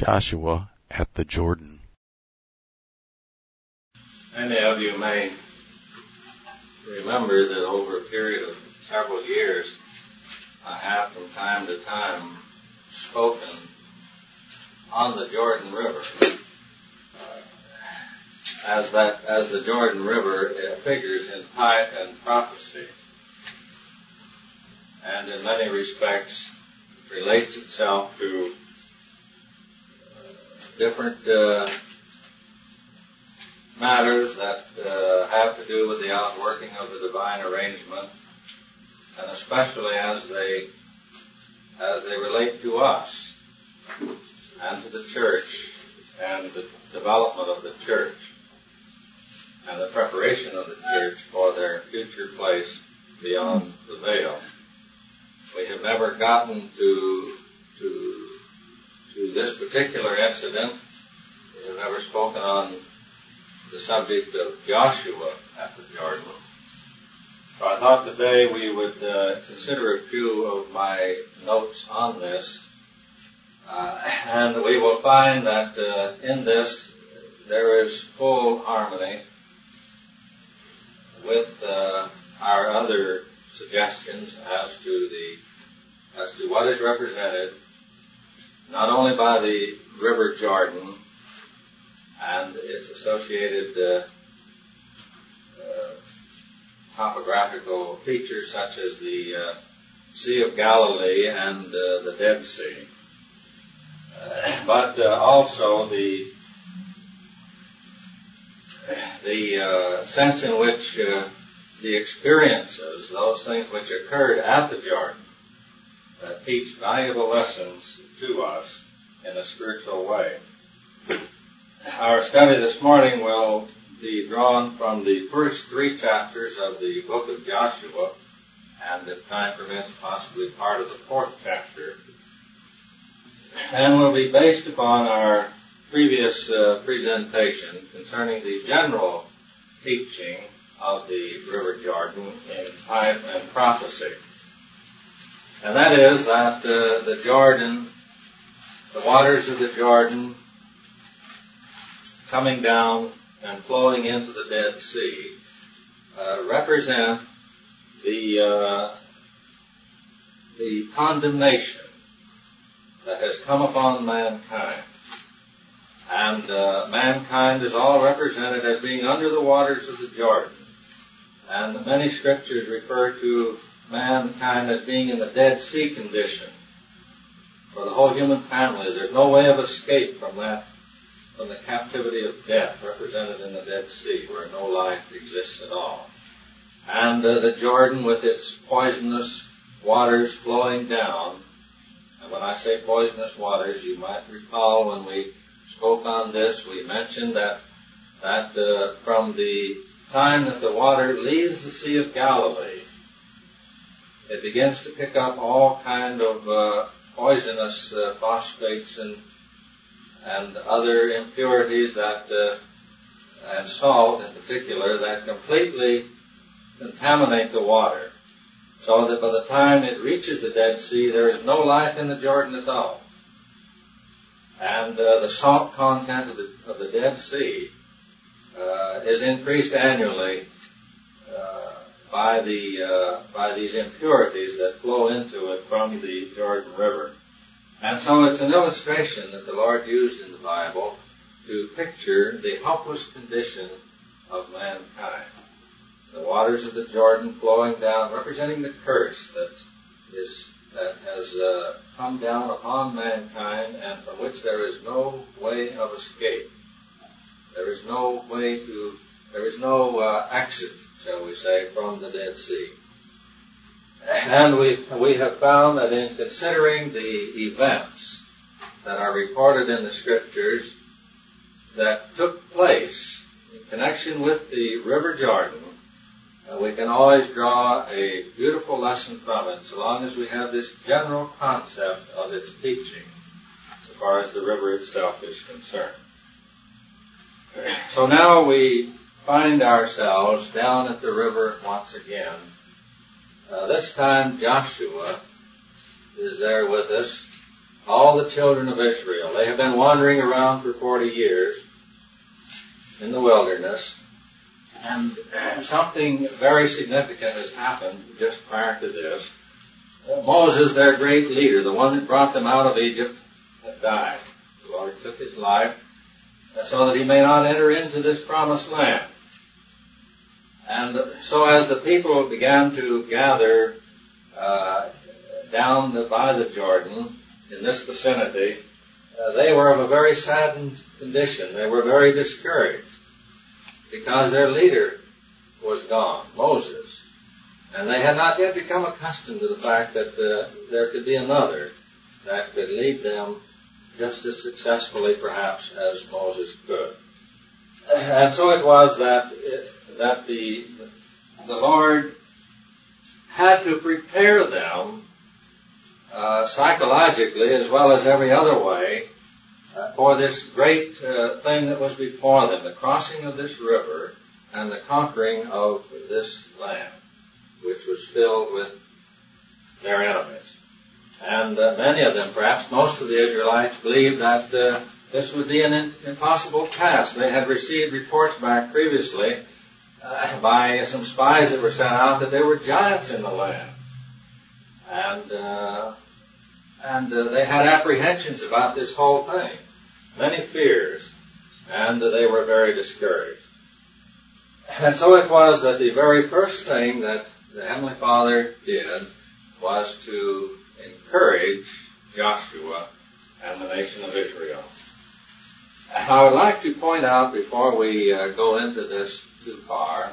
Joshua at the Jordan. Many of you may remember that over a period of several years, I have from time to time spoken on the Jordan River. As the Jordan River figures in type and prophecy, and in many respects relates itself to different matters that have to do with the outworking of the divine arrangement, and especially as they relate to us and to the church and the development of the church and the preparation of the church for their future place beyond the veil. We have never gotten to this particular incident. We have never spoken on the subject of Joshua at the Jordan. So I thought today we would consider a few of my notes on this. And we will find that in this there is full harmony with our other suggestions as to what is represented not only by the River Jordan and its associated topographical features such as the Sea of Galilee and the Dead Sea, but also the sense in which the experiences, those things which occurred at the Jordan, teach valuable lessons to us in a spiritual way. Our study this morning will be drawn from the first 3 chapters of the book of Joshua, and if time permits, possibly part of the 4th chapter, and will be based upon our previous presentation concerning the general teaching of the River Jordan in type and prophecy. And that is that the Jordan, the waters of the Jordan coming down and flowing into the Dead Sea, represent the condemnation that has come upon mankind. And mankind is all represented as being under the waters of the Jordan. And many scriptures refer to mankind as being in the Dead Sea condition. For the whole human family, there's no way of escape from that, from the captivity of death represented in the Dead Sea, where no life exists at all. And the Jordan with its poisonous waters flowing down. And when I say poisonous waters, you might recall when we spoke on this, we mentioned that from the time that the water leaves the Sea of Galilee, it begins to pick up all kind of poisonous phosphates and other impurities that and salt in particular that completely contaminate the water, so that by the time it reaches the Dead Sea, there is no life in the Jordan at all. And the salt content of the Dead Sea is increased annually by these impurities that flow into it from the Jordan River. And so it's an illustration that the Lord used in the Bible to picture the helpless condition of mankind. The waters of the Jordan flowing down, representing the curse that has come down upon mankind, and from which there is no way of escape. There is no exit, shall we say, from the Dead Sea. And we have found that in considering the events that are recorded in the Scriptures that took place in connection with the River Jordan, we can always draw a beautiful lesson from it, so long as we have this general concept of its teaching, so far as the river itself is concerned. So now we find ourselves down at the river once again. This time Joshua is there with us, all the children of Israel. They have been wandering around for 40 years in the wilderness, and something very significant has happened just prior to this. Moses, their great leader, the one that brought them out of Egypt, had died. The Lord took his life so that he may not enter into this promised land. And so as the people began to gather down by the Jordan in this vicinity, they were of a very saddened condition. They were very discouraged because their leader was gone, Moses. And they had not yet become accustomed to the fact that there could be another that could lead them just as successfully, perhaps, as Moses could. And so it was that the Lord had to prepare them psychologically as well as every other way for this great thing that was before them, the crossing of this river and the conquering of this land, which was filled with their enemies. And many of them, perhaps most of the Israelites, believed that this would be an impossible task. They had received reports back previously by some spies that were sent out that there were giants in the land. And they had apprehensions about this whole thing, many fears, and they were very discouraged. And so it was that the very first thing that the Heavenly Father did was to encourage Joshua and the nation of Israel. I would like to point out, before we go into this too far,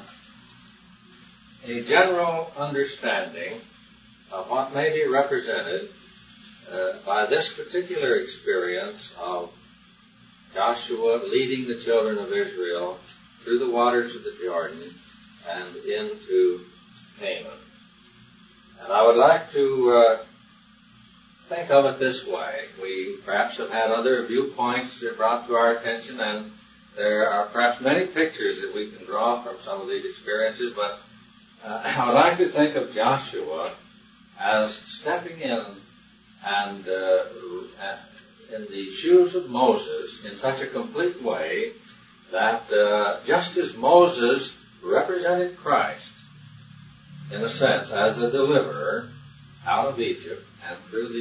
a general understanding of what may be represented by this particular experience of Joshua leading the children of Israel through the waters of the Jordan and into Canaan. And I would like to think of it this way. We perhaps have had other viewpoints brought to our attention, and there are perhaps many pictures that we can draw from some of these experiences, but I would like to think of Joshua as stepping in and in the shoes of Moses in such a complete way that just as Moses represented Christ, in a sense, as a deliverer out of Egypt and through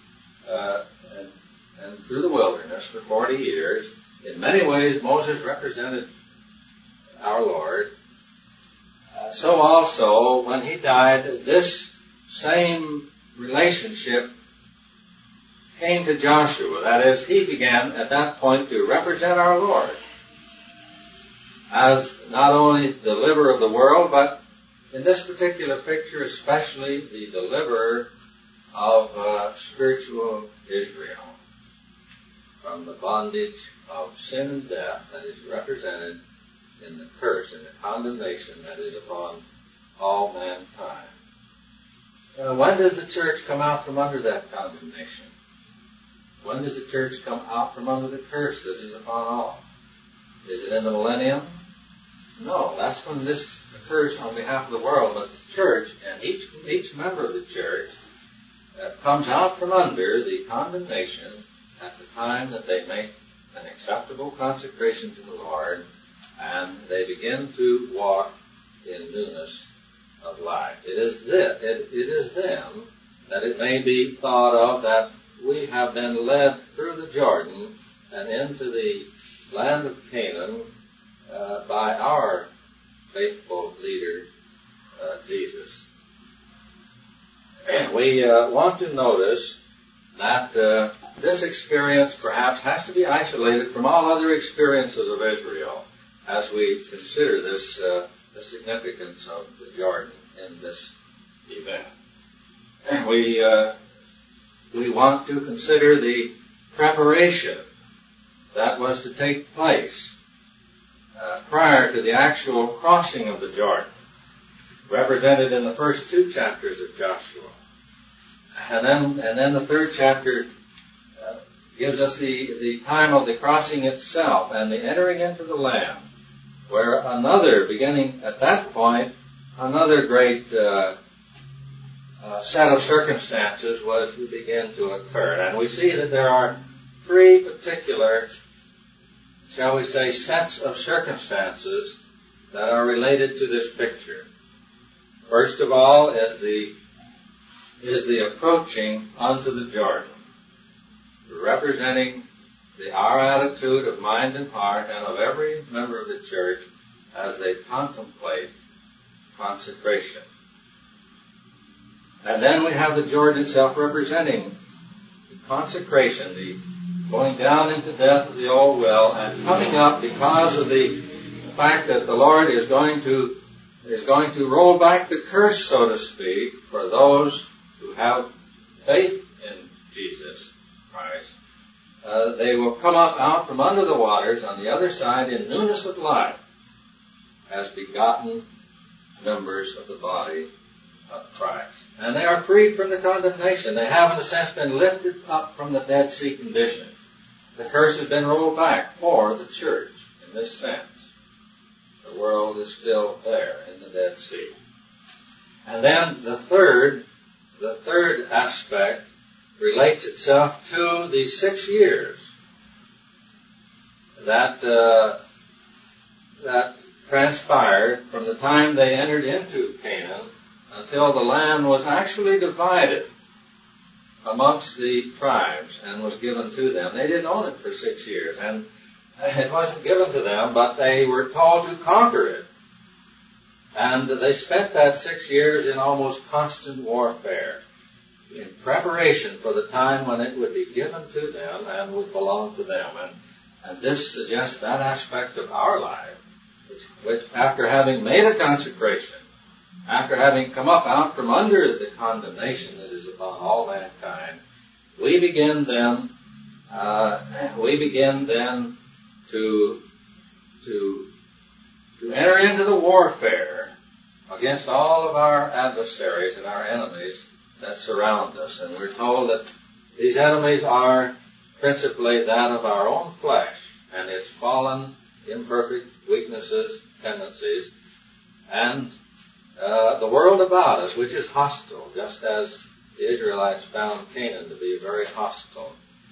the wilderness for 40 years, in many ways Moses represented our Lord. So also, when he died, this same relationship came to Joshua. That is, he began at that point to represent our Lord as not only the deliverer of the world, but in this particular picture especially the deliverer of spiritual Israel from the bondage of sin and death that is represented in the curse and the condemnation that is upon all mankind. When does the church come out from under that condemnation? When does the church come out from under the curse that is upon all? Is it in the millennium? No, that's when this occurs on behalf of the world. But the church, and each member of the church, comes out from under the condemnation at the time that they make an acceptable consecration to the Lord, and they begin to walk in newness of life. It is then that it may be thought of that we have been led through the Jordan and into the land of Canaan by our faithful leader, Jesus. We want to notice that this experience perhaps has to be isolated from all other experiences of Israel as we consider this the significance of the Jordan in this event. And we want to consider the preparation that was to take place prior to the actual crossing of the Jordan, represented in the first 2 chapters of Joshua. And then the 3rd chapter gives us the time of the crossing itself and the entering into the land, where beginning at that point, another great set of circumstances was to begin to occur. And we see that there are three particular, shall we say, sets of circumstances that are related to this picture. First of all is the approaching unto the Jordan, representing our attitude of mind and heart and of every member of the church as they contemplate consecration. And then we have the Jordan itself representing the consecration, the going down into death of the old well and coming up because of the fact that the Lord is going to roll back the curse, so to speak, for those who have faith in Jesus Christ. They will come up out from under the waters on the other side in newness of life as begotten members of the body of Christ. And they are freed from the condemnation. They have, in a sense, been lifted up from the Dead Sea condition. The curse has been rolled back for the church in this sense. The world is still there in the Dead Sea. And then the third aspect relates itself to the 6 years that transpired from the time they entered into Canaan until the land was actually divided amongst the tribes and was given to them. They didn't own it for 6 years, and it wasn't given to them, but they were told to conquer it. And they spent that 6 years in almost constant warfare, in preparation for the time when it would be given to them and would belong to them. And this suggests that aspect of our life, which after having made a consecration, after having come up out from under the condemnation that is upon all mankind, we begin then to enter into the warfare against all of our adversaries and our enemies that surround us. And we're told that these enemies are principally that of our own flesh and its fallen, imperfect weaknesses, tendencies, and the world about us, which is hostile, just as the Israelites found Canaan to be very hostile.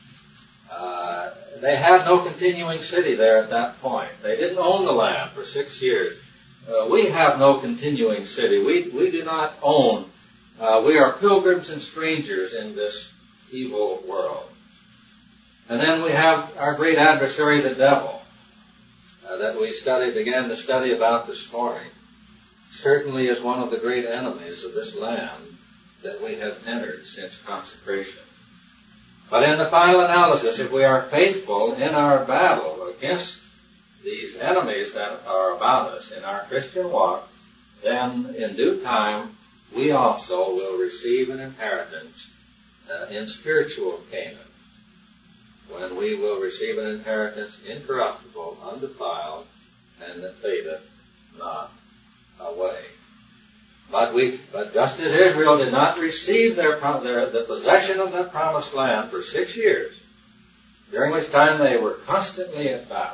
They had no continuing city there at that point. They didn't own the land for 6 years. We have no continuing city. We do not own. We are pilgrims and strangers in this evil world. And then we have our great adversary, the devil, that we began to study about this morning. Certainly is one of the great enemies of this land that we have entered since consecration. But in the final analysis, if we are faithful in our battle against these enemies that are about us in our Christian walk, then in due time we also will receive an inheritance in spiritual Canaan, when we will receive an inheritance incorruptible, undefiled, and that fadeth not away. But just as Israel did not receive the possession of that promised land for 6 years, during which time they were constantly at battle,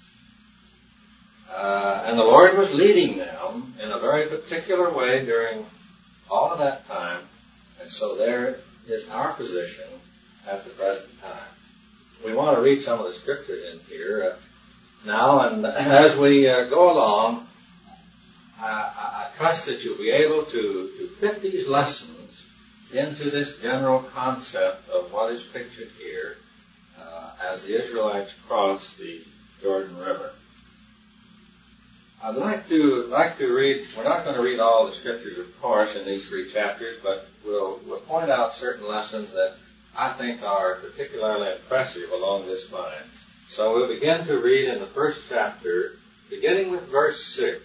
and the Lord was leading them in a very particular way during all of that time, and so there is our position at the present time. We want to read some of the scriptures in here now, and as we go along, I trust that you'll be able to fit these lessons into this general concept of what is pictured here as the Israelites cross the Jordan River. I'd like to read, we're not going to read all the scriptures, of course, in these 3 chapters, but we'll point out certain lessons that I think are particularly impressive along this line. So we'll begin to read in the first chapter, beginning with verse 6.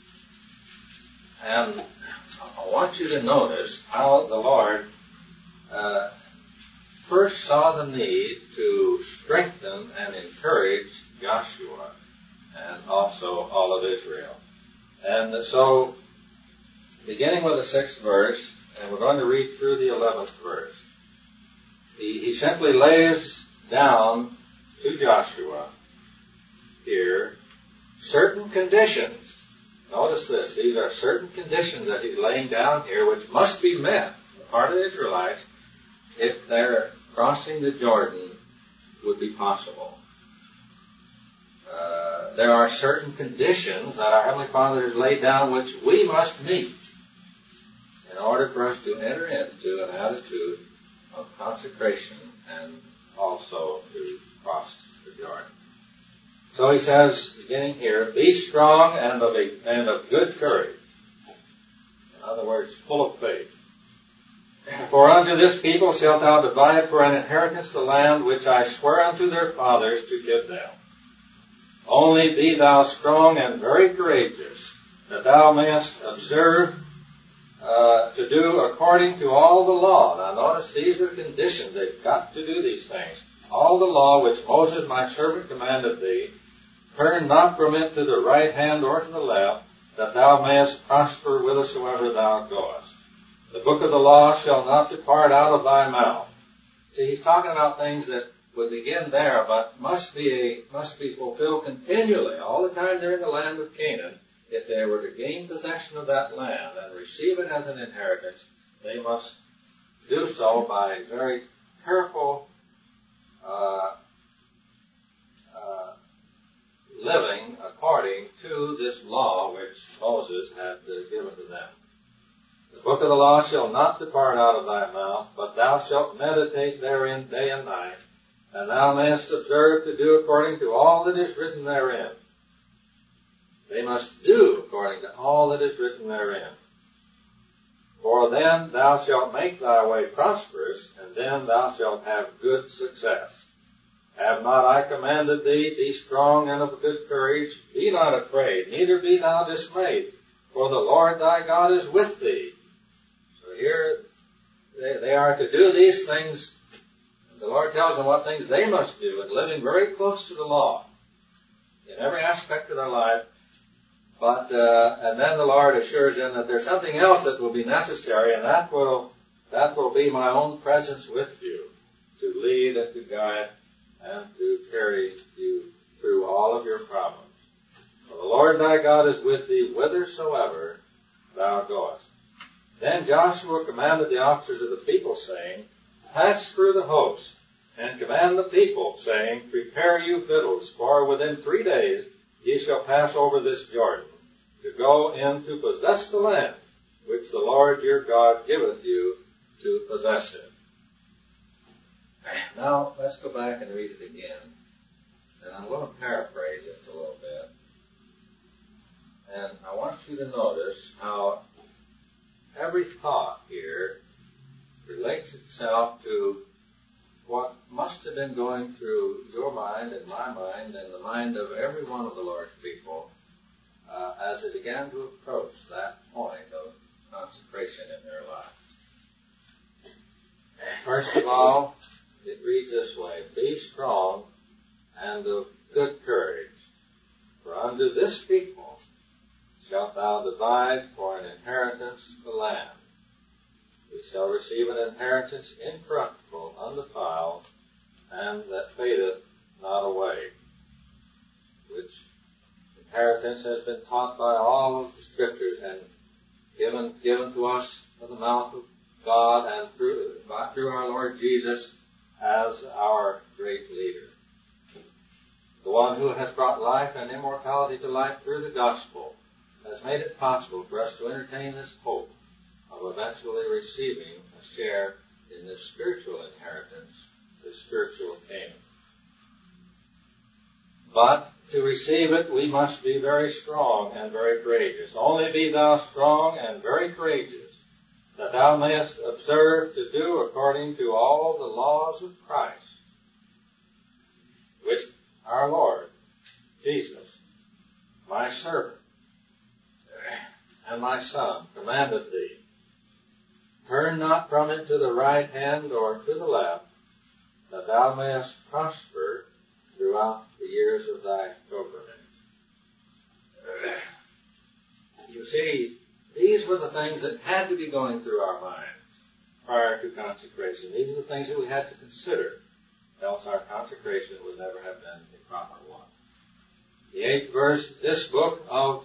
And I want you to notice how the Lord first saw the need to strengthen and encourage Joshua and also all of Israel. And so, beginning with the 6th verse, and we're going to read through the 11th verse, he simply lays down to Joshua here certain conditions. Notice this. These are certain conditions that he's laying down here which must be met part of the Israelites if their crossing the Jordan would be possible. There are certain conditions that our Heavenly Father has laid down which we must meet in order for us to enter into an attitude of consecration and also to cross the Jordan. So he says, beginning here, be strong and of good courage. In other words, full of faith. For unto this people shalt thou divide for an inheritance the land which I swear unto their fathers to give them. Only be thou strong and very courageous, that thou mayest observe to do according to all the law. Now notice these are conditions. They've got to do these things. All the law which Moses my servant commanded thee, turn not from it to the right hand or to the left, that thou mayest prosper whithersoever thou goest. The book of the law shall not depart out of thy mouth. See, he's talking about things that would begin there, but must be fulfilled continually, all the time they're in the land of Canaan. If they were to gain possession of that land and receive it as an inheritance, they must do so by very careful living according to this law which Moses had given to them. The book of the law shall not depart out of thy mouth, but thou shalt meditate therein day and night, and thou mayest observe to do according to all that is written therein. They must do according to all that is written therein. For then thou shalt make thy way prosperous, and then thou shalt have good success. Have not I commanded thee, be strong and of good courage, be not afraid, neither be thou dismayed, for the Lord thy God is with thee. So here they are to do these things. The Lord tells them what things they must do, and living very close to the law in every aspect of their life. But and then the Lord assures them that there's something else that will be necessary, and that will be my own presence with you to lead and to guide and to carry you through all of your problems. For the Lord thy God is with thee whithersoever thou goest. Then Joshua commanded the officers of the people, saying, pass through the host, and command the people, saying, prepare you victuals, for within 3 days ye shall pass over this Jordan, to go in to possess the land, which the Lord your God giveth you to possess it. Now, let's go back and read it again. And I'm going to paraphrase it a little bit. And I want you to notice how every thought here relates itself to what must have been going through your mind and my mind and the mind of every one of the Lord's people as they began to approach that point of consecration in their life. First of all, it reads this way, be strong and of good courage, for unto this people shalt thou divide for an inheritance the land. We shall receive an inheritance incorruptible, undefiled, and that fadeth not away, which inheritance has been taught by all of the Scriptures and given to us from the mouth of God and through our Lord Jesus as our great leader. The one who has brought life and immortality to light through the gospel has made it possible for us to entertain this hope of eventually receiving a share in this spiritual inheritance, this spiritual Canaan. But to receive it, we must be very strong and very courageous. Only be thou strong and very courageous, that thou mayest observe to do according to all the laws of Christ, which our Lord Jesus, my servant and my Son, commanded thee. Turn not from it to the right hand or to the left, that thou mayest prosper throughout the years of thy pilgrimage. You see, these were the things that had to be going through our minds prior to consecration. These are the things that we had to consider, else our consecration would never have been a proper one. The 8th verse, this book of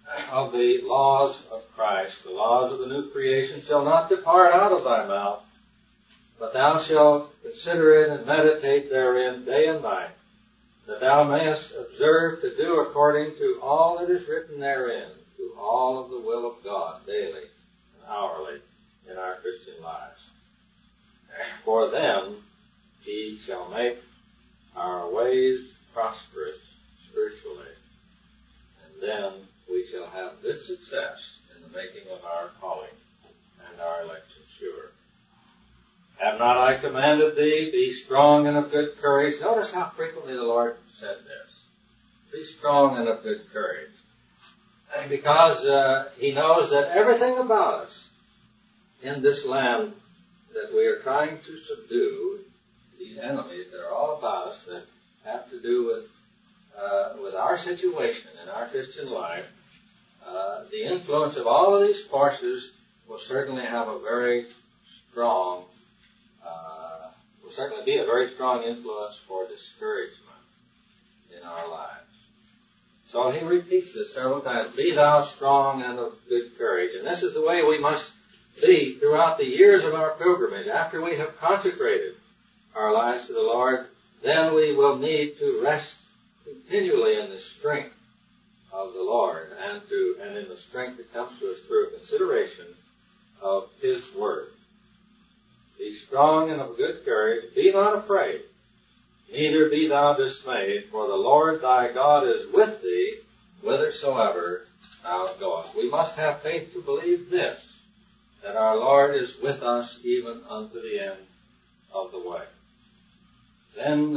of the laws of Christ, the laws of the new creation, shall not depart out of thy mouth, but thou shalt consider it and meditate therein day and night, that thou mayest observe to do according to all that is written therein, to all of the will of God daily and hourly in our Christian lives. For then he shall make our ways prosperous spiritually, and then we shall have good success in the making of our calling and our election sure. Have not I commanded thee, be strong and of good courage? Notice how frequently the Lord said this. Be strong and of good courage. Because he knows that everything about us in this land that we are trying to subdue, these enemies that are all about us that have to do with our situation in our Christian life, the influence of all of these forces will certainly have a very strong, will certainly be a very strong influence for discouragement in our lives. So he repeats this several times. Be thou strong and of good courage. And this is the way we must be throughout the years of our pilgrimage. After we have consecrated our lives to the Lord, then we will need to rest continually in the strength of the Lord and in the strength that comes to us through consideration of His Word. Be strong and of good courage. Be not afraid, neither be thou dismayed, for the Lord thy God is with thee whithersoever thou goest. We must have faith to believe this, that our Lord is with us even unto the end of the way. Then,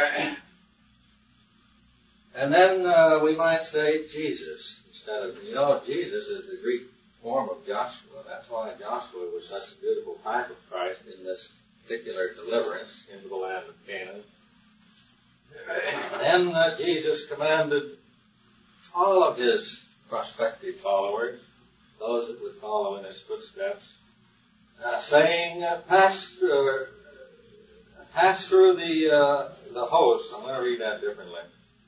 and then we might say Jesus instead of, Jesus is the Greek form of Joshua. That's why Joshua was such a beautiful type of Christ in this particular deliverance into the land of Canaan. Then Jesus commanded all of his prospective followers, those that would follow in his footsteps, saying, pass through the host. I'm going to read that differently.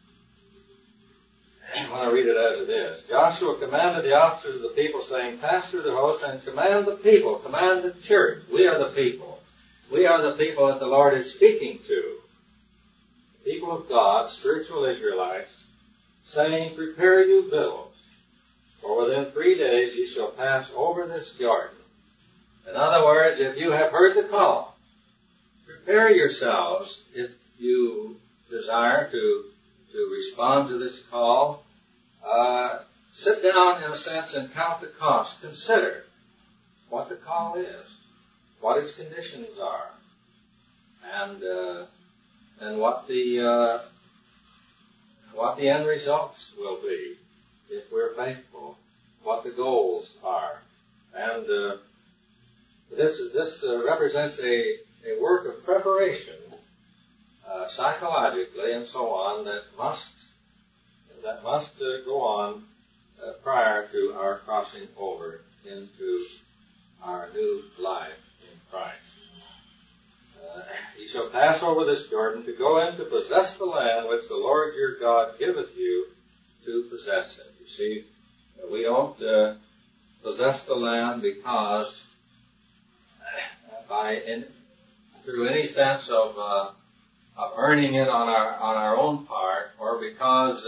I'm going to read it as it is. Joshua commanded the officers of the people, saying, pass through the host and command the people, command the church. We are the people. We are the people that the Lord is speaking to. People of God, spiritual Israelites, saying, prepare you vessels, for within 3 days you shall pass over this Jordan. In other words, if you have heard the call, prepare yourselves if you desire to respond to this call. Sit down, in a sense, and count the cost. Consider what the call is, what its conditions are, and what the end results will be if we're faithful, what the goals are. And this represents a work of preparation, psychologically and so on, that must go on prior to our crossing over into our new life in Christ. Ye shall pass over this Jordan to go in to possess the land which the Lord your God giveth you to possess it. You see, we don't possess the land because through any sense of earning it on our own part, or because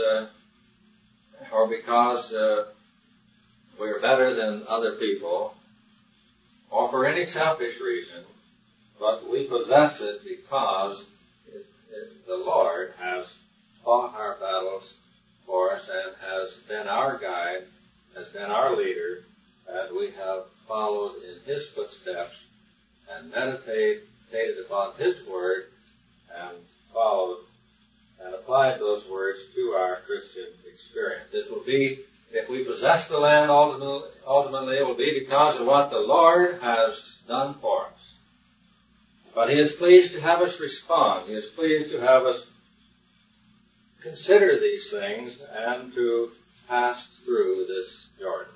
we're better than other people, or for any selfish reason, but we possess it because the Lord has fought our battles for us and has been our guide, has been our leader, and we have followed in His footsteps and meditated upon His Word and followed and applied those words to our Christian experience. It will be, if we possess the land ultimately, it will be because of what the Lord has done for us. But He is pleased to have us respond. He is pleased to have us consider these things and to pass through this Jordan.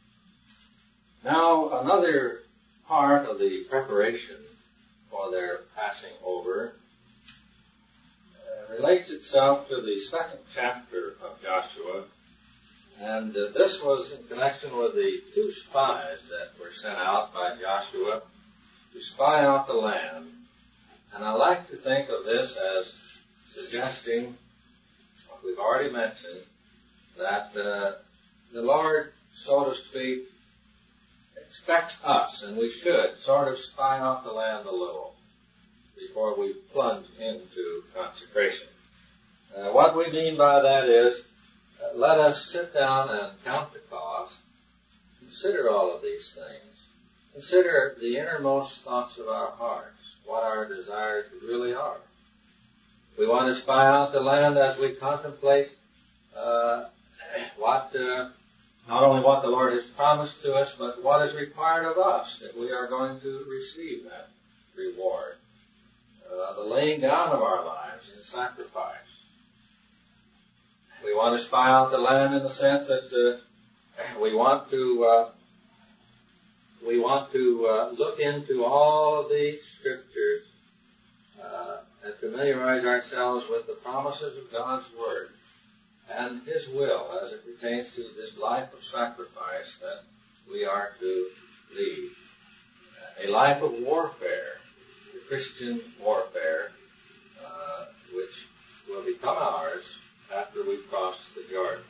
Now, another part of the preparation for their passing over relates itself to the second chapter of Joshua, And this was in connection with the 2 spies that were sent out by Joshua to spy out the land. And I like to think of this as suggesting what we've already mentioned, that the Lord, so to speak, expects us, and we should sort of spy out the land a little before we plunge into consecration. What we mean by that is, let us sit down and count the cost, consider all of these things, consider the innermost thoughts of our hearts, what our desires really are. We want to spy out the land as we contemplate not only what the Lord has promised to us, but what is required of us, that we are going to receive that reward. The laying down of our lives in sacrifice. We want to spy out the land in the sense that we want to look into all of the scriptures and familiarize ourselves with the promises of God's Word and His will as it pertains to this life of sacrifice that we are to lead. A life of warfare, the Christian warfare, which will become ours after we cross the Jordan.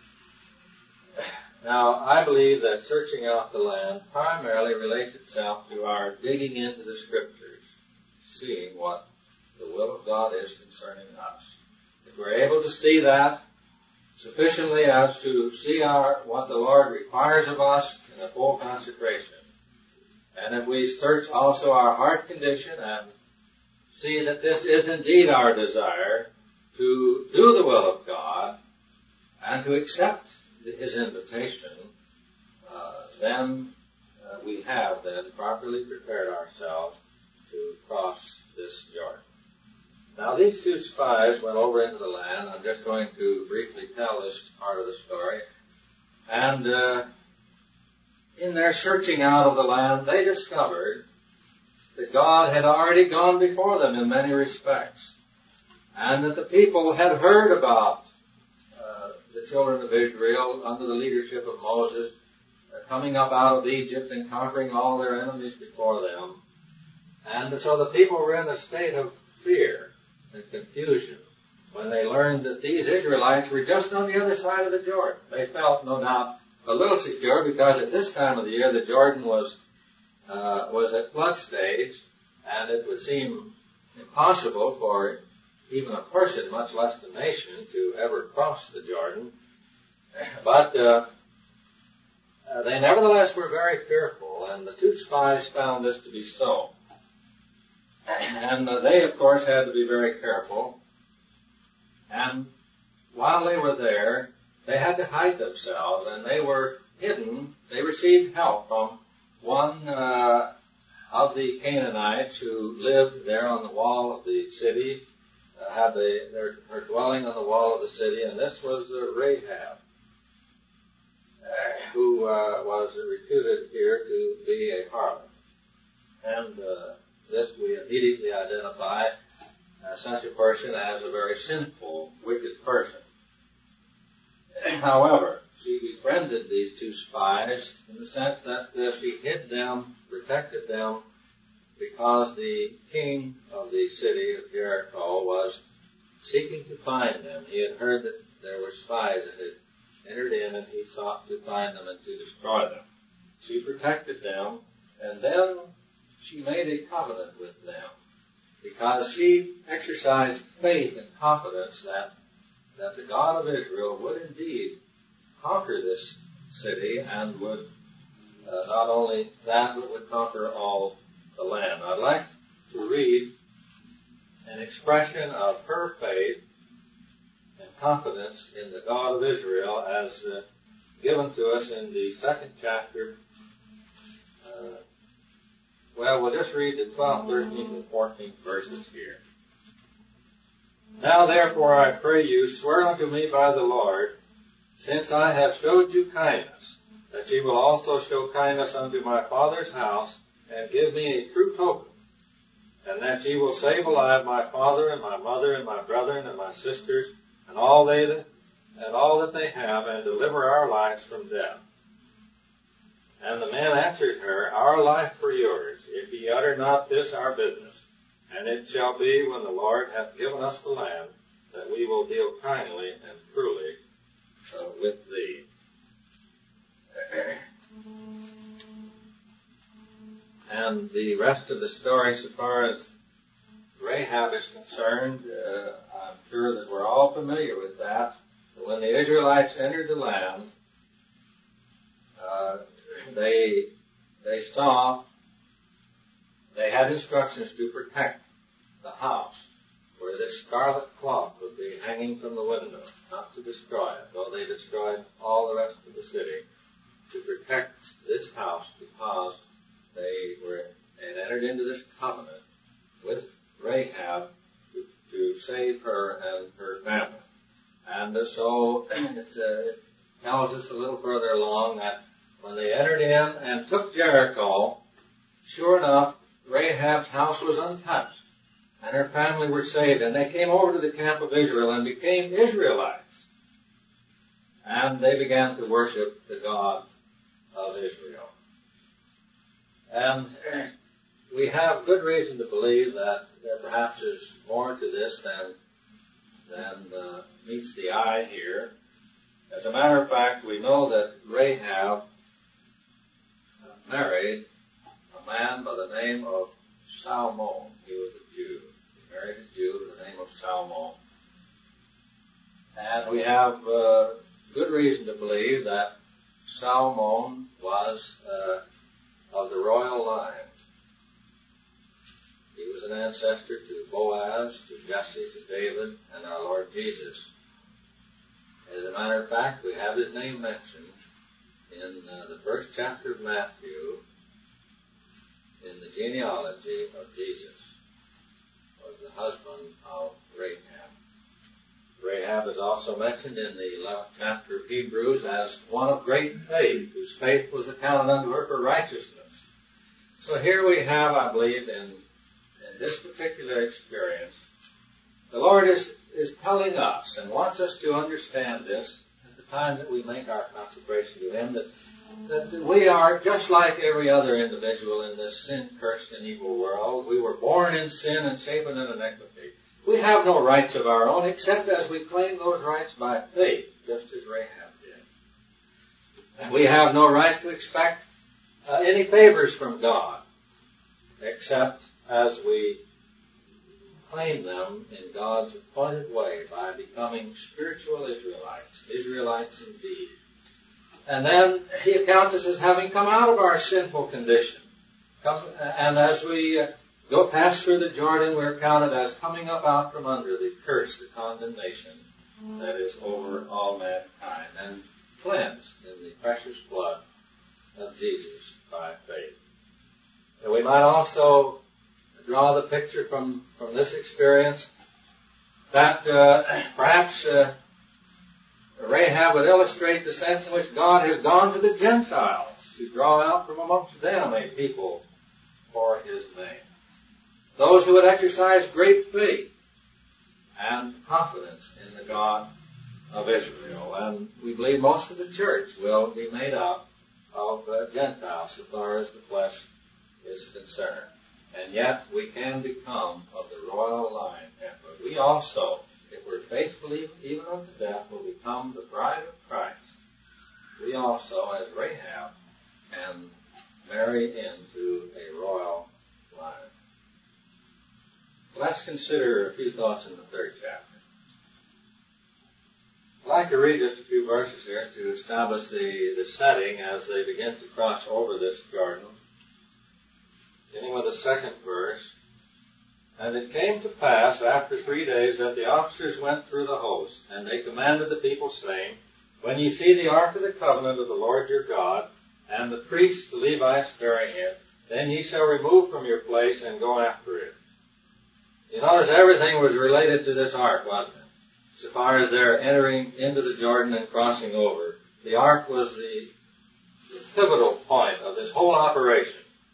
Now, I believe that searching out the land primarily relates itself to our digging into the Scriptures, seeing what the will of God is concerning us. If we're able to see that sufficiently as to see what the Lord requires of us in a full consecration, and if we search also our heart condition and see that this is indeed our desire to do the will of God and to accept His invitation, then we have then properly prepared ourselves to cross this Jordan. Now, these 2 spies went over into the land. I'm just going to briefly tell this part of the story. And in their searching out of the land, they discovered that God had already gone before them in many respects, and that the people had heard about the children of Israel under the leadership of Moses coming up out of Egypt and conquering all their enemies before them. And so the people were in a state of fear and confusion when they learned that these Israelites were just on the other side of the Jordan. They felt, no doubt, a little secure because at this time of the year the Jordan was at flood stage, and it would seem impossible for even a person, much less the nation, to ever cross the Jordan. But they nevertheless were very fearful, and the 2 spies found this to be so. And they, of course, had to be very careful. And while they were there, they had to hide themselves, and they were hidden. They received help from one of the Canaanites who lived there on the wall of the city, had her dwelling on the wall of the city, and this was Rahab, who was reputed here to be a harlot. And this we immediately identify such a person as a very sinful, wicked person. However, she befriended these 2 spies in the sense that she hid them, protected them, because the king of the city of Jericho was seeking to find them. He had heard that there were spies that had entered in, and he sought to find them and to destroy them. She protected them, and then she made a covenant with them, because she exercised faith and confidence that the God of Israel would indeed conquer this city, and would not only that, but would conquer all the land. I'd like to read an expression of her faith and confidence in the God of Israel as given to us in the 2nd chapter. We'll just read the 12th, 13th, and 14th verses here. Now therefore I pray you, swear unto me by the Lord, since I have showed you kindness, that ye will also show kindness unto my father's house, and give me a true token, and that ye will save alive my father and my mother and my brethren and my sisters, and all they and all that they have, and deliver our lives from death. And the men answered her, Our life for yours, if ye utter not this our business. And it shall be, when the Lord hath given us the land, that we will deal kindly and truly with thee. And the rest of the story, so far as Rahab is concerned, I'm sure that we're all familiar with that. When the Israelites entered the land, they saw they had instructions to protect the house where this scarlet cloth would be hanging from the window, not to destroy it, though they destroyed all the rest of the city, to protect this house because they had entered into this covenant with Rahab to save her and her family. And so it tells us a little further along that when they entered in and took Jericho, sure enough, Rahab's house was untouched, and her family were saved, and they came over to the camp of Israel and became Israelites. And they began to worship the God of Israel. And we have good reason to believe that there perhaps is more to this than meets the eye here. As a matter of fact, we know that Rahab married a man by the name of Salmon. He was a Jew. He married a Jew by the name of Salmon. And we have good reason to believe that Salmon was of the royal line. He was an ancestor to Boaz, to Jesse, to David, and our Lord Jesus. As a matter of fact, we have his name mentioned in the first chapter of Matthew in the genealogy of Jesus. Was the husband of Rahab. Rahab is also mentioned in the 11th chapter of Hebrews as one of great faith, whose faith was accounted unto her for righteousness. So here we have, I believe, in this particular experience, the Lord is telling us and wants us to understand this at the time that we make our consecration to Him, that we are just like every other individual in this sin-cursed and evil world. We were born in sin and shapen in iniquity. We have no rights of our own except as we claim those rights by faith, just as Rahab did. And we have no right to expect any favors from God except as we claim them in God's appointed way by becoming spiritual Israelites indeed. And then He accounts us as having come out of our sinful condition. And as we go past through the Jordan, we're counted as coming up out from under the curse, the condemnation that is over all mankind, and cleansed in the precious blood of Jesus by faith. And we might also draw the picture from this experience that perhaps Rahab would illustrate the sense in which God has gone to the Gentiles to draw out from amongst them a people for His name. Those who would exercise great faith and confidence in the God of Israel. And we believe most of the church will be made up of Gentiles so far as the flesh is concerned. And yet we can become of the royal line. But we also, if we're faithful even unto death, will become the bride of Christ. We also, as Rahab, can marry into a royal line. Let's consider a few thoughts in the third chapter. I'd like to read just a few verses here to establish the setting as they begin to cross over this Jordan. Beginning with the second verse. And it came to pass after 3 days that the officers went through the host, and they commanded the people, saying, When ye see the ark of the covenant of the Lord your God, and the priests, the Levites, bearing it, then ye shall remove from your place and go after it. You notice everything was related to this ark, wasn't it? So far as they're entering into the Jordan and crossing over. The ark was the pivotal point of this whole operation.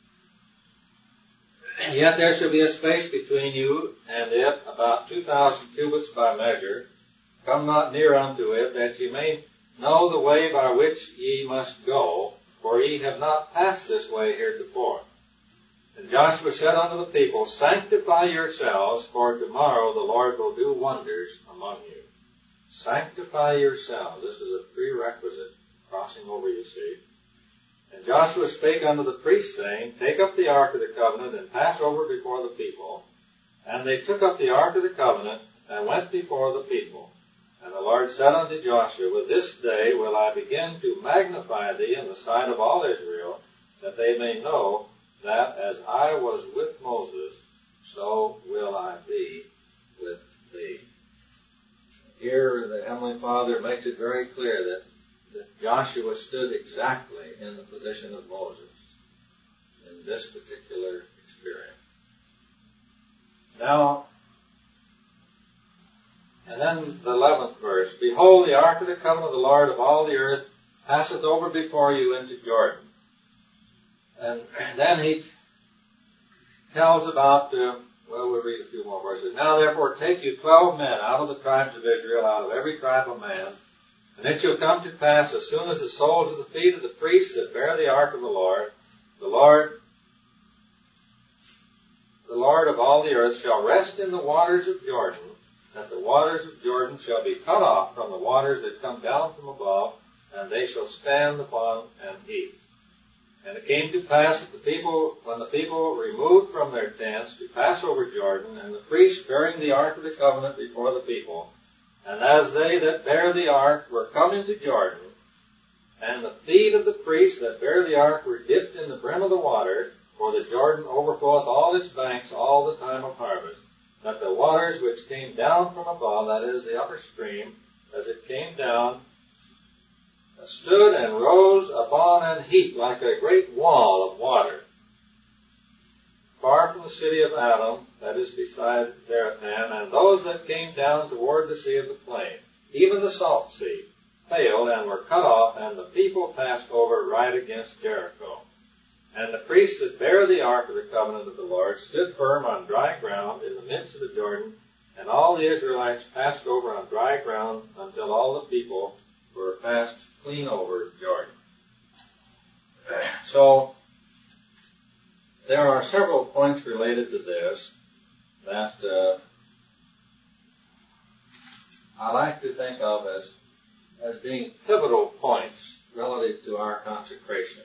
Yet there shall be a space between you and it, about 2,000 cubits by measure, come not near unto it, that ye may know the way by which ye must go, for ye have not passed this way heretofore. And Joshua said unto the people, Sanctify yourselves, for tomorrow the Lord will do wonders among you. Sanctify yourselves. This is a prerequisite crossing over, you see. And Joshua spake unto the priests, saying, Take up the ark of the covenant, and pass over before the people. And they took up the ark of the covenant, and went before the people. And the Lord said unto Joshua, This day will I begin to magnify thee in the sight of all Israel, that they may know that as I was with Moses, so will I be with thee. Here the Heavenly Father makes it very clear that Joshua stood exactly in the position of Moses in this particular experience. Now, and then the 11th verse, Behold, the ark of the covenant of the Lord of all the earth passeth over before you into Jordan. And then he tells about, we'll read a few more verses. Now therefore take you 12 men out of the tribes of Israel, out of every tribe of man, and it shall come to pass, as soon as the soles of the feet of the priests that bear the ark of the Lord of all the earth shall rest in the waters of Jordan, that the waters of Jordan shall be cut off from the waters that come down from above, and they shall stand upon and eat. And it came to pass that when the people removed from their tents to pass over Jordan, and the priests bearing the ark of the covenant before the people, and as they that bear the ark were come into Jordan, and the feet of the priests that bear the ark were dipped in the brim of the water, for the Jordan overfloweth all its banks all the time of harvest, that the waters which came down from above, that is, the upper stream, as it came down, stood and rose upon an heap like a great wall of water, far from the city of Adam, that is beside Zarethan, and those that came down toward the sea of the plain, even the salt sea, failed and were cut off, and the people passed over right against Jericho. And the priests that bear the ark of the covenant of the Lord stood firm on dry ground in the midst of the Jordan, and all the Israelites passed over on dry ground until all the people were passed clean over Jordan. So, there are several points related to this that I like to think of as being pivotal points relative to our consecration.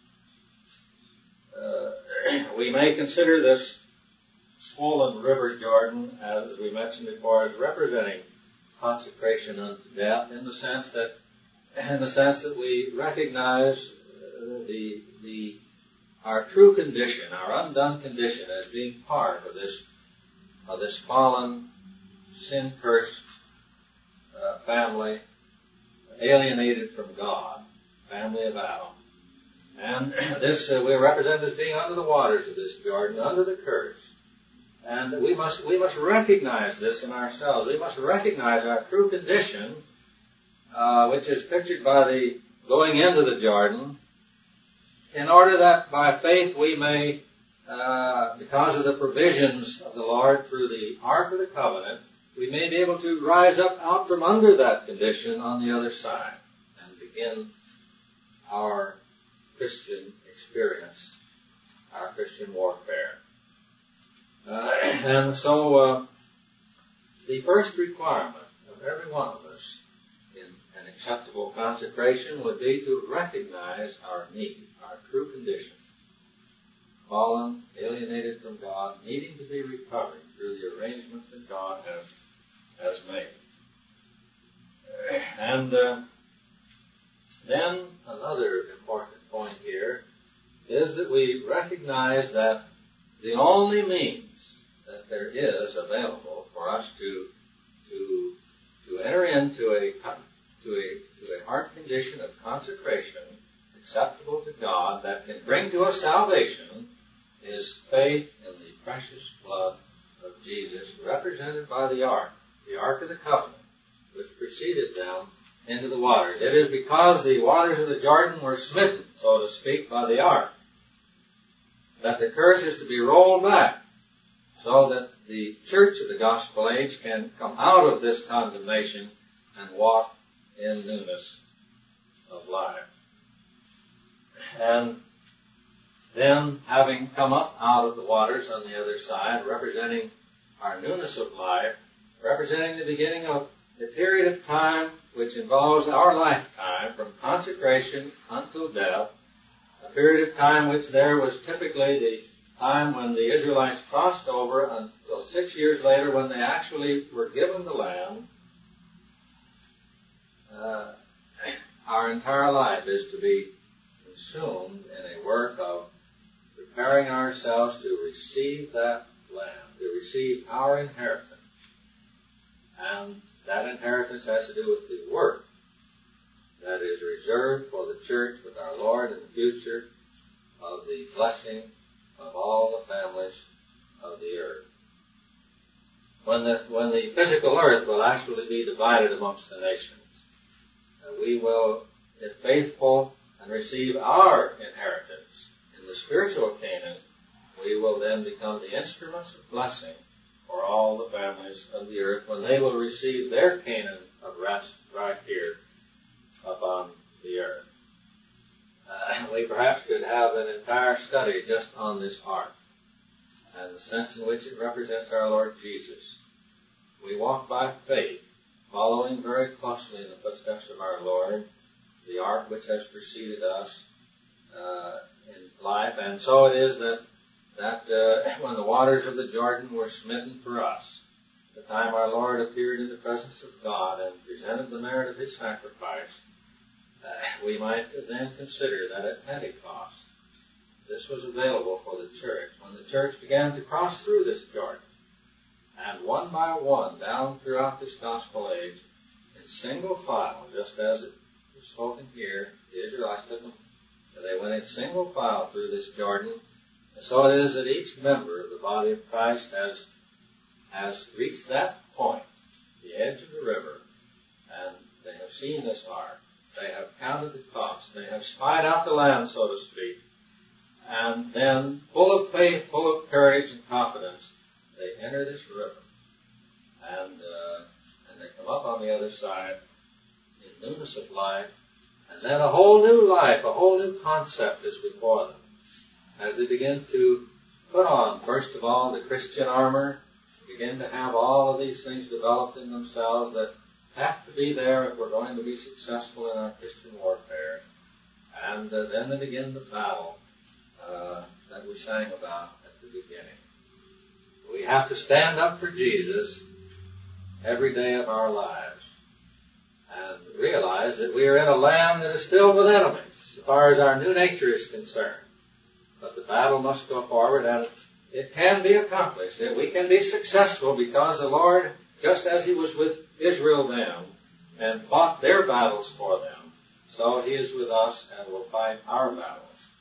We may consider this swollen river Jordan, as we mentioned before, as representing consecration unto death, in the sense that we recognize our true condition, our undone condition, as being part of this fallen, sin-cursed family, alienated from God, family of Adam. And this we represent as being under the waters of this Jordan, under the curse. And we must recognize this in ourselves. We must recognize our true condition, which is pictured by the going into the Jordan, in order that by faith we may, because of the provisions of the Lord through the Ark of the Covenant, we may be able to rise up out from under that condition on the other side and begin our Christian experience, our Christian warfare. And so the first requirement of every one of us in an acceptable consecration would be to recognize our need, our true condition. Fallen, alienated from God, needing to be recovered through the arrangements that God has made. And then another important point here is that we recognize that the only means that there is available for us to enter into a heart condition of consecration acceptable to God that can bring to us salvation is faith in the precious blood of Jesus, represented by the Ark of the Covenant, which preceded them into the waters. It is because the waters of the Jordan were smitten, so to speak, by the Ark, that the curse is to be rolled back, so that the church of the gospel age can come out of this condemnation and walk in newness of life. And then, having come up out of the waters on the other side, representing our newness of life, representing the beginning of a period of time which involves our lifetime from consecration until death, a period of time which there was typically the time when the Israelites crossed over until 6 years later when they actually were given the land. Our entire life is to be consumed in a work of preparing ourselves to receive that land, to receive our inheritance. And that inheritance has to do with the work that is reserved for the church with our Lord in the future of the blessing of all the families of the earth. When the physical earth will actually be divided amongst the nations, we will be faithful and receive our inheritance in the spiritual Canaan. We will then become the instruments of blessing for all the families of the earth when they will receive their Canaan of rest right here upon the earth. We perhaps could have an entire study just on this ark and the sense in which it represents our Lord Jesus. We walk by faith, following very closely in the footsteps of our Lord, the ark which has preceded us in life. And so it is that when the waters of the Jordan were smitten for us, the time our Lord appeared in the presence of God and presented the merit of His sacrifice, we might then consider that at Pentecost, this was available for the church. When the church began to cross through this Jordan, and one by one, down throughout this gospel age, in single file, just as it was spoken here, the Israelites took them, they went in single file through this Jordan. And so it is that each member of the body of Christ has reached that point, the edge of the river, and they have seen this ark. They have counted the cost. They have spied out the land, so to speak. And then, full of faith, full of courage and confidence, they enter this river. And they come up on the other side in newness of life. And then a whole new life, a whole new concept is before them. As they begin to put on, first of all, the Christian armor, begin to have all of these things developed in themselves that have to be there if we're going to be successful in our Christian warfare. And then they begin the battle that we sang about at the beginning. We have to stand up for Jesus every day of our lives and realize that we are in a land that is filled with enemies as far as our new nature is concerned. But the battle must go forward, and it can be accomplished. We can be successful because the Lord, just as He was with Israel then, and fought their battles for them, so He is with us and will fight our battles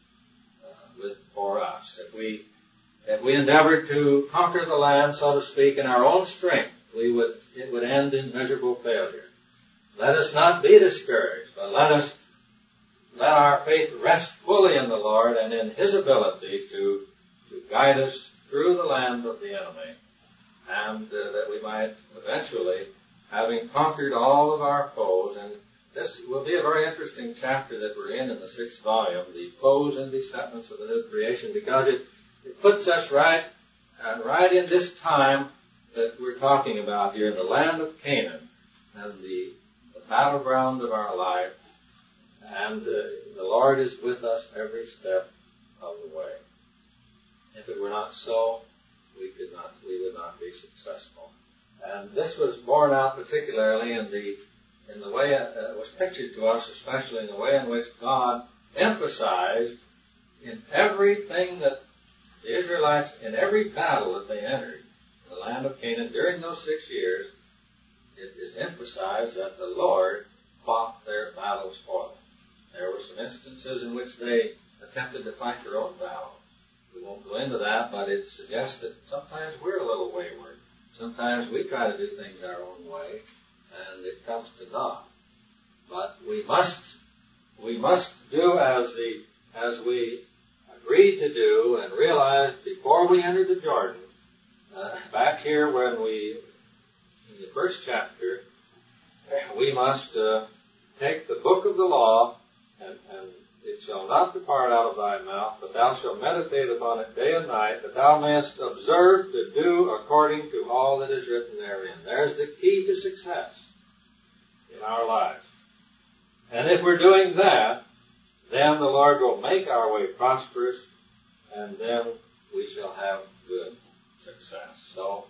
for us. If we endeavored to conquer the land, so to speak, in our own strength, it would end in miserable failure. Let us not be discouraged, but let our faith rest fully in the Lord and in His ability to guide us through the land of the enemy, and that we might eventually, having conquered all of our foes, and this will be a very interesting chapter that we're in the 6th volume, the foes and besetments of the new creation, because it puts us right in this time that we're talking about here, the land of Canaan, and the battleground of our life. And the Lord is with us every step of the way. If it were not so, we would not be successful. And this was borne out particularly in the way it was pictured to us, especially in the way in which God emphasized in everything that the Israelites, in every battle that they entered in the land of Canaan during those 6 years, it is emphasized that the Lord fought their battles for them. There were some instances in which they attempted to fight their own battle. We won't go into that, but it suggests that sometimes we're a little wayward. Sometimes we try to do things our own way, and it comes to naught. But we must do as we agreed to do and realized before we entered the Jordan. Back here in the first chapter we must take the book of the law, and it shall not depart out of thy mouth, but thou shalt meditate upon it day and night, that thou mayest observe to do according to all that is written therein. There's the key to success in our lives. And if we're doing that, then the Lord will make our way prosperous, and then we shall have good success. So,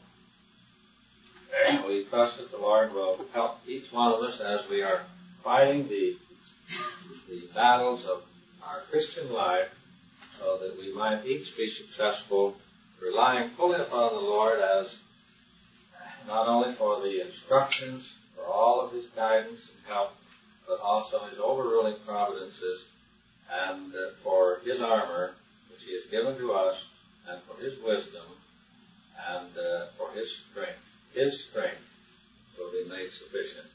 we trust that the Lord will help each one of us as we are fighting the battles of our Christian life, so that we might each be successful, relying fully upon the Lord as not only for the instructions, for all of His guidance and help, but also His overruling providences, and for His armor, which He has given to us, and for His wisdom, and for His strength. His strength will be made sufficient